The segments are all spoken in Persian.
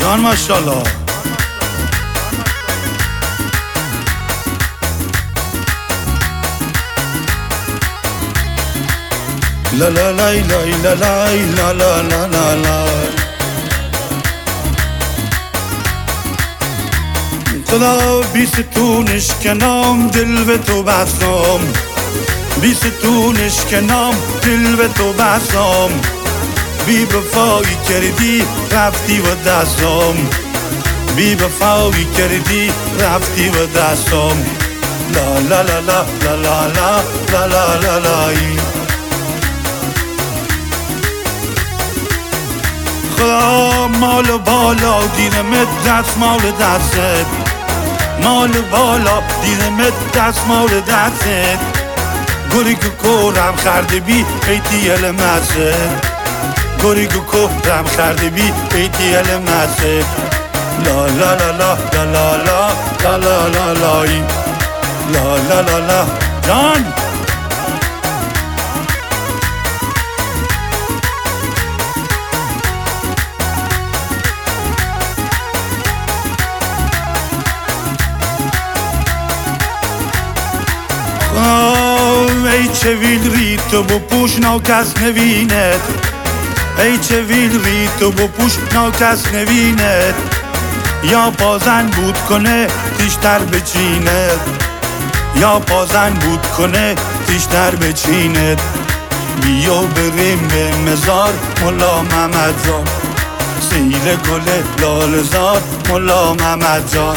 جان ماشاءالله. لا لا لا لا لا لا لا لا لا لا خدا بیستونش کنام دل به تو بستم، بیستونش کنام دل به تو بستم، بی وفایی کردی رفتی و دستم، بی وفایی کردی رفتی و دستم. لا لا لا لا لا لا لا لا لا لا خدا مال بالا دیدمت دست مال دستت، مال بالا دیدمت دست مال دستت، گوری که کورم خرده بی بیتی المست، گوری که کورم خرده بی بیتی المست. لا لا لا لا لا لا لا لا لا لا لا لا لا لا جان ای چه ویل ری تو بپوش نا کس نویند، ای چه ویل ری تو بپوش نا کس نویند، یا پازن بود کنه تیشتر بچیند، یا پازن بود کنه تیشتر بچیند. بیا بریم به مزار ملا محمد جان، سیل گل لالزار ملا محمد جان.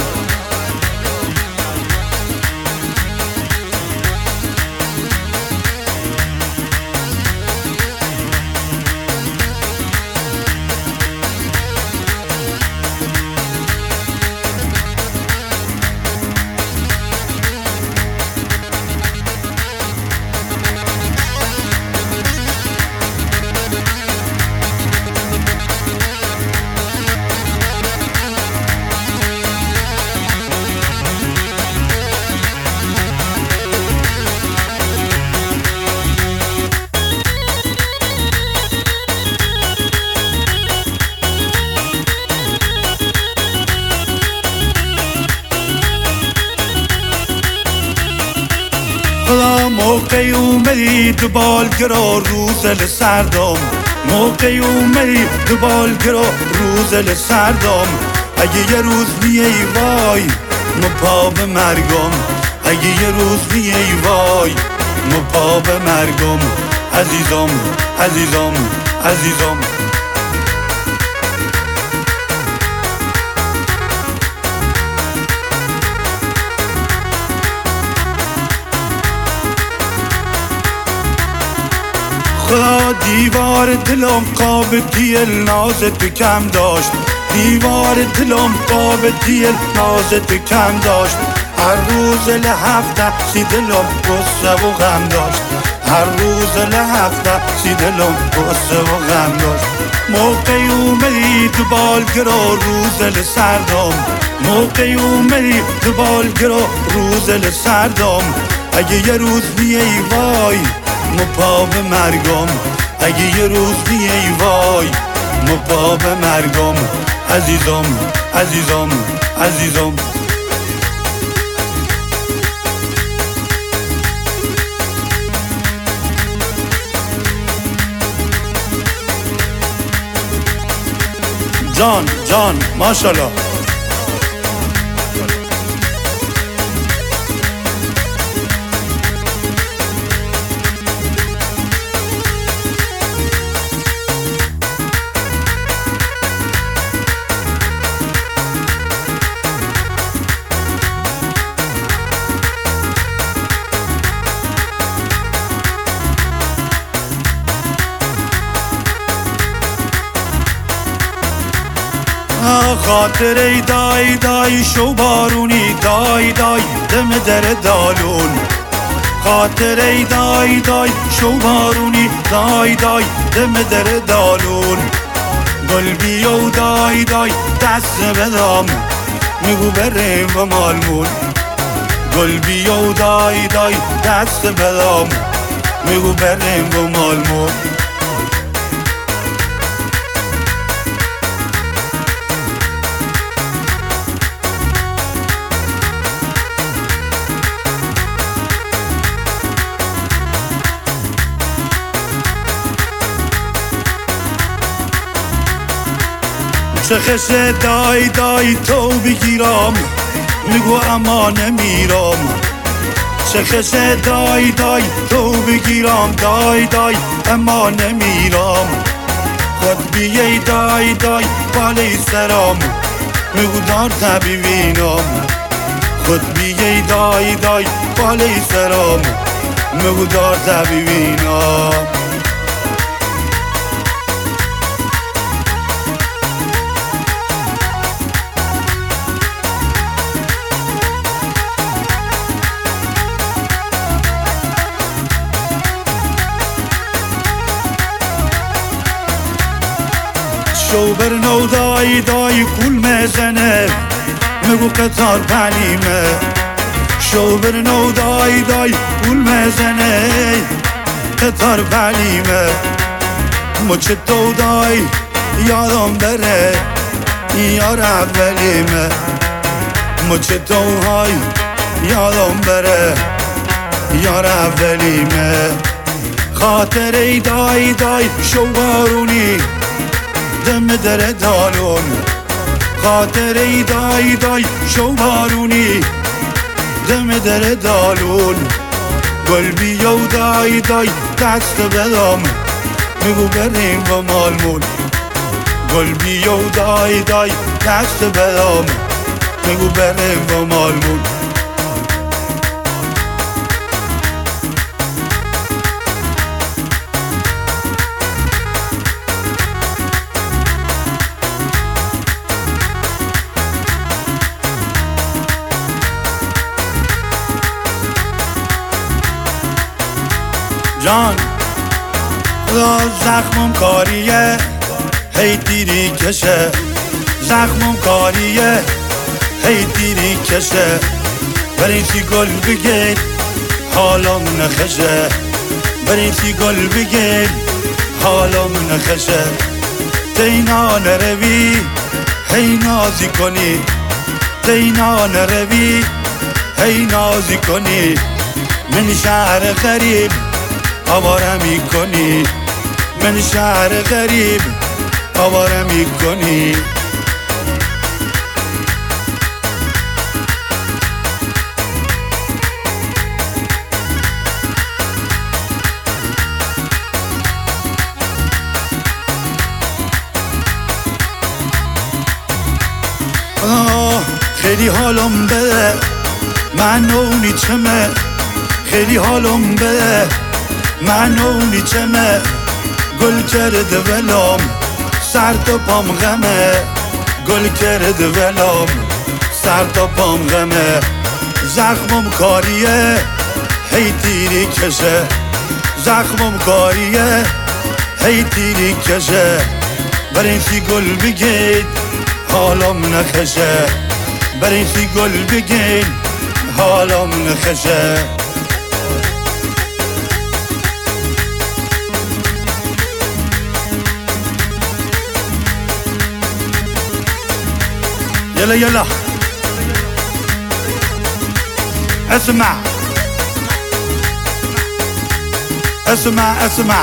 خدا موقعی اومدی تو بالگرا روزل سردم، موقعی اومدی تو بالگرا روزل سردم، اگه یه روز بیایی وای مو پا به مرگم، اگه یه روز بیایی وای مو پا به مرگم. عزیزم عزیزم عزیزم خدا دیوار دلم قاب دیل نازت کم داشت، دیوار دلم قاب دیل نازت کم داشت، هر روز لهفته سی دلم قصه و غم داشت، هر روز لهفته سی دلم قصه و غم داشت. موقعی اومدی تو بالگرا روزل سردم، موقعی اومدی تو بالگرا روزل سردم، اگه یه روز بیایی وای مو پا به مرگم، اگه یه روز بیایی وای مو پا به مرگم. عزیزم عزیزم عزیزم جان جان ماشاءالله. خاطر ای دای دای شو بارونی دای دای دم در دالون، خاطر ای دای دای شو بارونی دای دای دم در دالون، گل بیو دای دای دست بدم میگو بریم و مالمون، گل بیو دای دای دست بدم میگو بریم و مالمون. چه خشه دای دای تو بگیرم میگو اما نمیرم چه خشه دای دای تو بگیرم دای دای اما نمیرم خود بیای دای دای بالای سرم میگو دار ببینم خود بیای دای دای بالای سرم میگو دار ببینم شوبر نو دای دای کول میزنه میگو قطار پلیمه شوبر نو دای دای کول میزنه قطار پلیمه مچ تو دای یادم بره یار اولیمه مچ تو های یادم بره یار اولیمه خاطر ای دای دای شوارونی دم در دالون خاطر ای دای دای شو بارونی دم در دالون گل بیو دای دای دست بدم میگو بریم با مالمون گل بیو دای دای دست بدم میگو بریم با مالمون جان خدا زخمم کاریه هی دیری کشه زخمم کاریه هی دیری کشه بریسی گل بگید حالم نخشه بریسی گل بگید حالم نخشه دینا نروی هی نازی کنی دینا نروی هی نازی کنی من شهر غریب آواره میکنی من شهر غریب آواره میکنی خیلی حالم بده من نونی چمه خیلی حالم بده من اونی چمه گل کرده ولام سر تا پام غمه گل کرده ولام سر تا پام غمه زخمم کاریه هی تیری کشه زخمم کاریه هی تیری کشه برینسی گل بگید حالم نخشه برینسی گل بگید حالم نخشه يلا يلا اسمع اسمع اسمع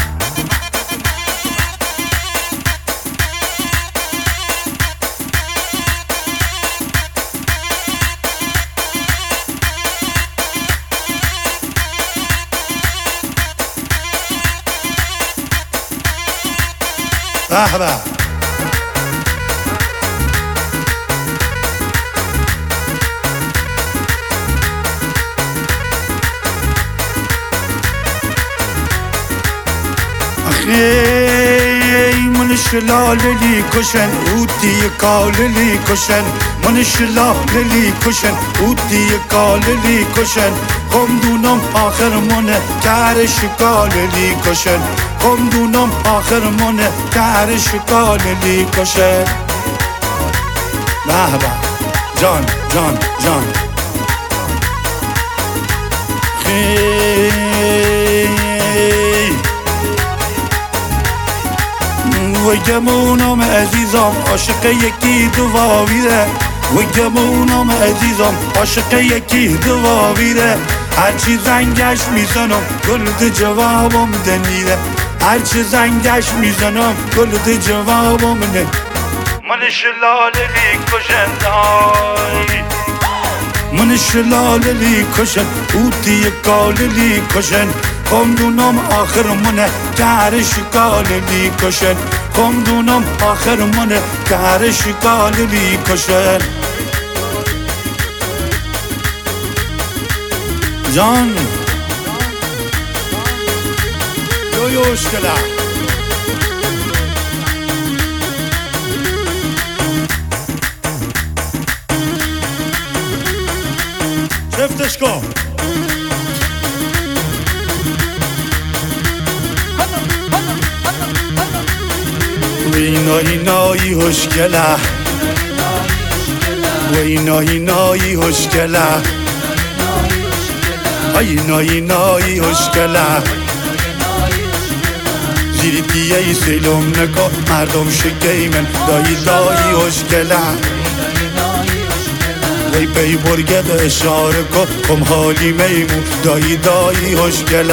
مرحبا من شلاللی کشن اوتی کاللی کشن من شلاللی کشن اوتی کاللی کشن خمدونم آخر منه کارش کاللی کشن خمدونم آخر منه کارش کاللی کشن مرحبا جان جان جان و گمونم عزیزم عاشق یکی دواویره و گمونم عزیزم عاشق یکی دواویره هرچی زنگش میزنم گلد جوابم دنیره هرچی زنگش میزنم گلد جوابم نه من شلالی کشندای من شلالی کشن اوتی کاللی کشن کم دونم آخر منه گرش کاللی کشن کم دونم آخر منه گرش کاللی کشن جان یو اشکله شفتش کن وی نایی نایی هشگله وی نایی نایی هشگله ای نایی نایی هشگله زیر دیه سیلم نکن مردم شکی من دایی دایی هشگله وی پی برگد اشاره کن کم حالی میمون دایی دایی هشگله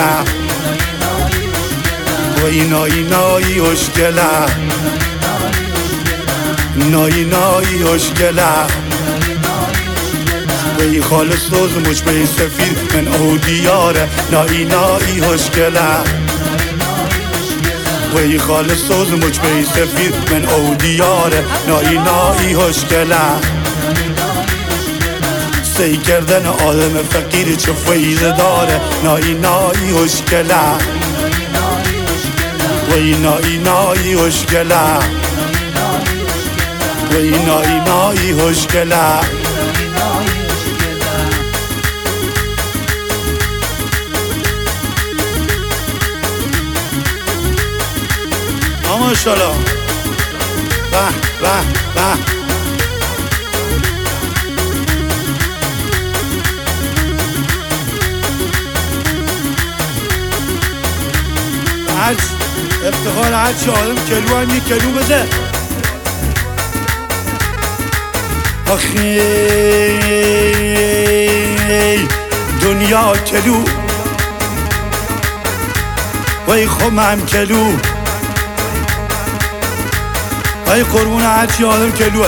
وی نایی نایی هشگله نایی نایی هشگله وی خالص دوز مجمع سفیر من او دیاره نایی نایی هشگله وی خالص دوز مجمع سفیر من او دیاره نایی نایی هشگله سی کردن آدم فقیر چه فیضه داره نایی نایی هشگله وی نایی نایی هشگله وی نایی نایی هشگله ماشاءالله به به به حج افتخار حج آدم کلو هم یک کلو بده آخی دنیا کلو وی خمم کلو ای قربون هرچی آدم کلوه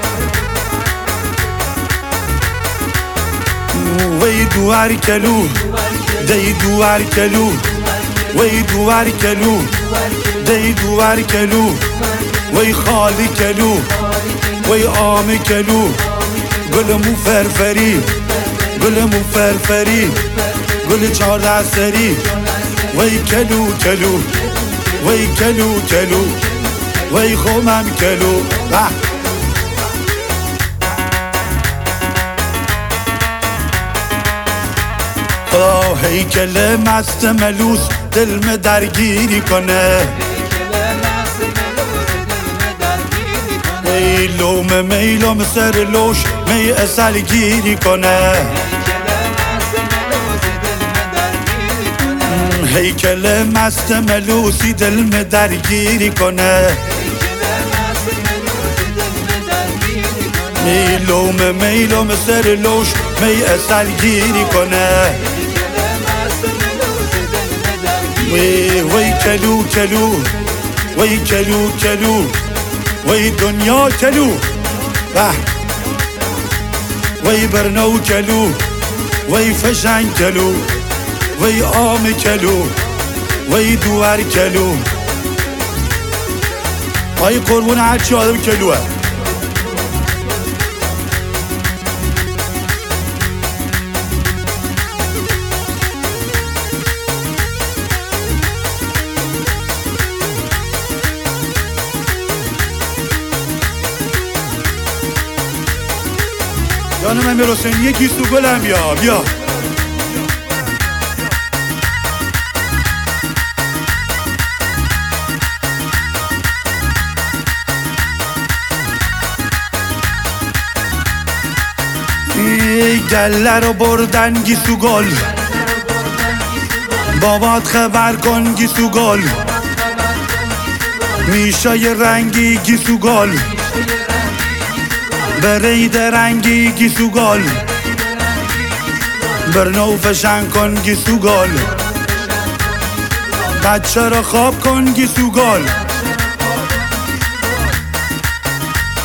وی دوار کلو دی دوار کلو وی دوار کلو دی دوار کلو وی خالی کلو وی آم کلو گل مو فرفری گل مو فرفری گل 14 سری وی کلو کلو وی کلو کلو وی خمم کلو خدا هیکل مست ملوس دلم درگیری کنه میلوم میلوم سر لوش می اصل گیری کنه هیکل مست ملوسی دلم درگیری کنه میلوم میلوم سر لوش می اصل گیری کنه وی کلو کلو وی کلو کلو وی دنیا کلو وی برنو کلو وی فشن کلو وی آم کلو وی دوار کلو وی قربون هرچی آدم کلوه جانم امیر حسین یکی سو گلم بیا گله رو بردن گیسو گل بابات خبر کن گیسو گل میشای رنگی گیسو گل برید رنگی گیسو گل برنو فشن کن گیسو گل بچه رو خواب کن گیسو گل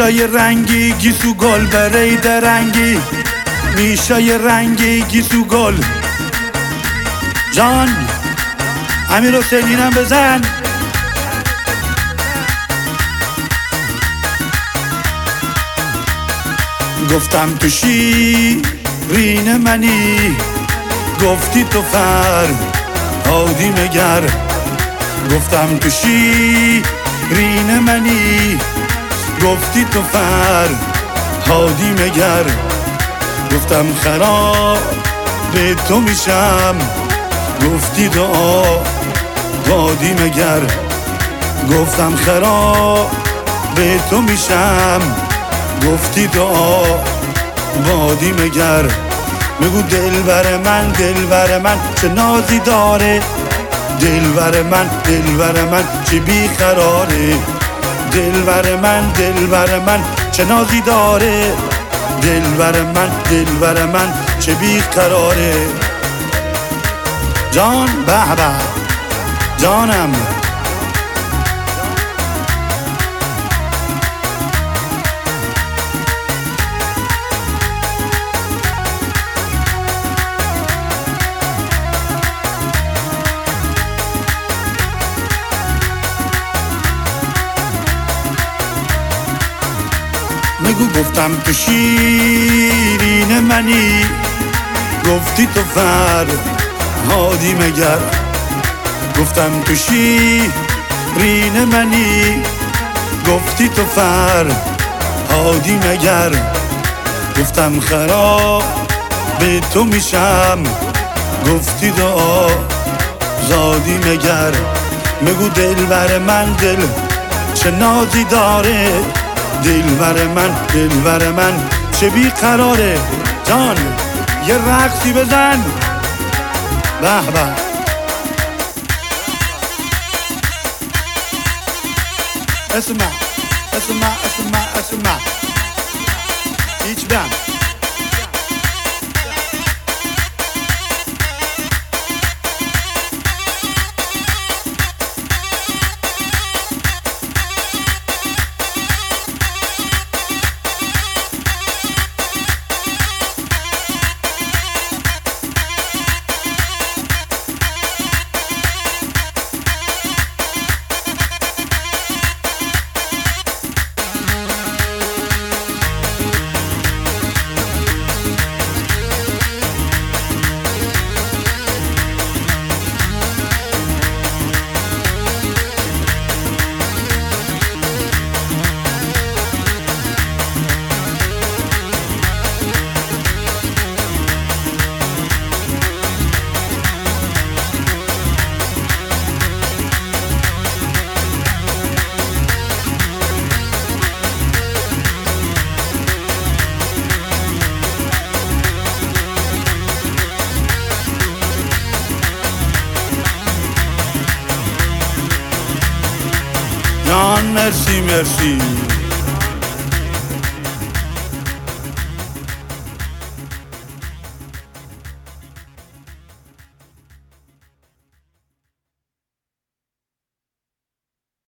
میشای رنگی گیسو گل برای درنگی، میشای رنگی گیسو گل. جان امیر حسینینم بزن. گفتم تو شیرین منی، گفتی تو فرهادی مگر. گفتم تو شیرین منی، گفتی تو فرهادی مگر. گفتم خراب تو میشم، گفتی دعا وادی مگر. گفتم خراب تو میشم، گفتی دعا وادی مگر. بگو دلبر من چه نازی داره، دلبر من چه بیقراره. دلبر من چه نازی داره، دلبر من چه بیقراره. جان به به جانم. بگو گفتم تو شیرین منی، گفتی تو فرهادی مگر. گفتم تو شیرین منی، گفتی تو فرهادی مگر. گفتم خراب به تو میشم، گفتی دعا زادی مگر. بگو دلبر من چه نازی داره، دلبر من چه بیقراره. جان یه رقصی بزن. به به اسمع هیچ بم. جان مرسی